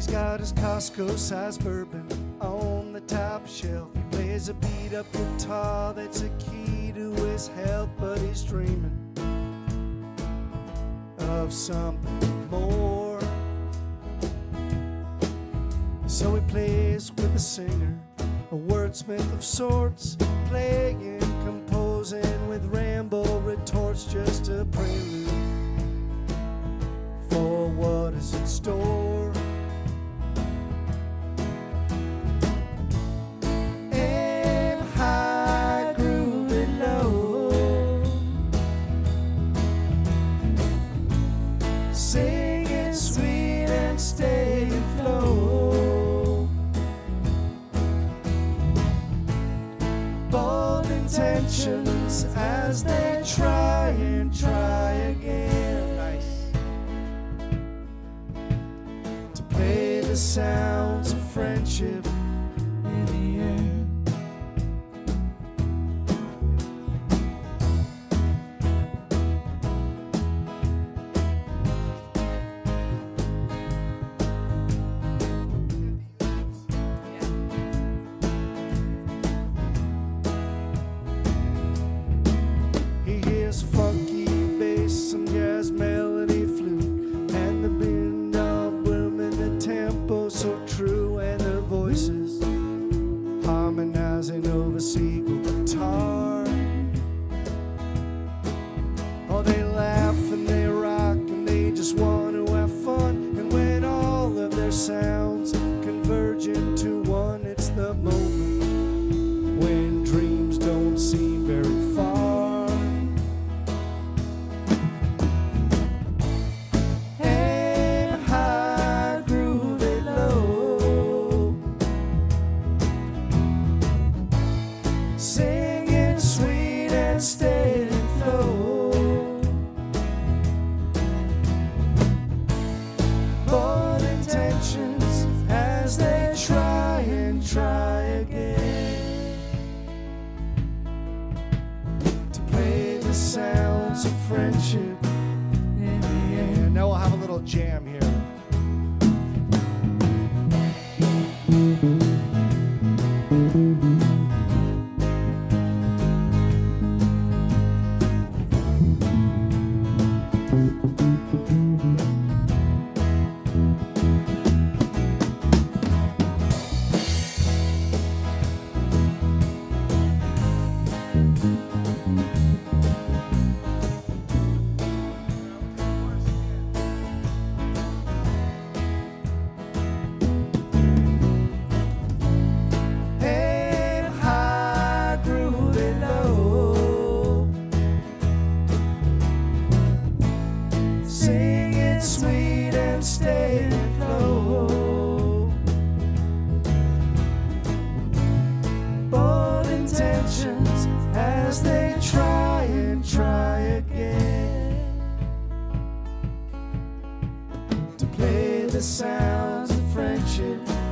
He's got his Costco-sized bourbon on the top shelf. He plays a beat-up guitar that's a key to his health, but he's dreaming of something more. So he plays with a singer, a wordsmith of sorts, playing, composing with ramble retorts, just a prelude for what is in store. Aim high, groove it low, sing it sweet and stay in flow. Bold intentions as they try and try again. Nice. To play the sounds of friendship in the air. He hears funky bass, some jazz melody flute, and the bend of women, the tempo so true, and their voices harmonizing over seagull guitar. Oh, they laugh and they rock and they just want to have fun, and when all of their sounds converge into one, it's the moment when dreams don't seem very far. Aim high, groove it low, sing it sweet and stay in flow. Bold intentions as they try and try again. To play the sounds of friendship in the air. Now we'll have a little jam here. Aim high, groove it low, sing it sweet and stay in flow. Bold intentions as they try and try again. To play the sounds of friendship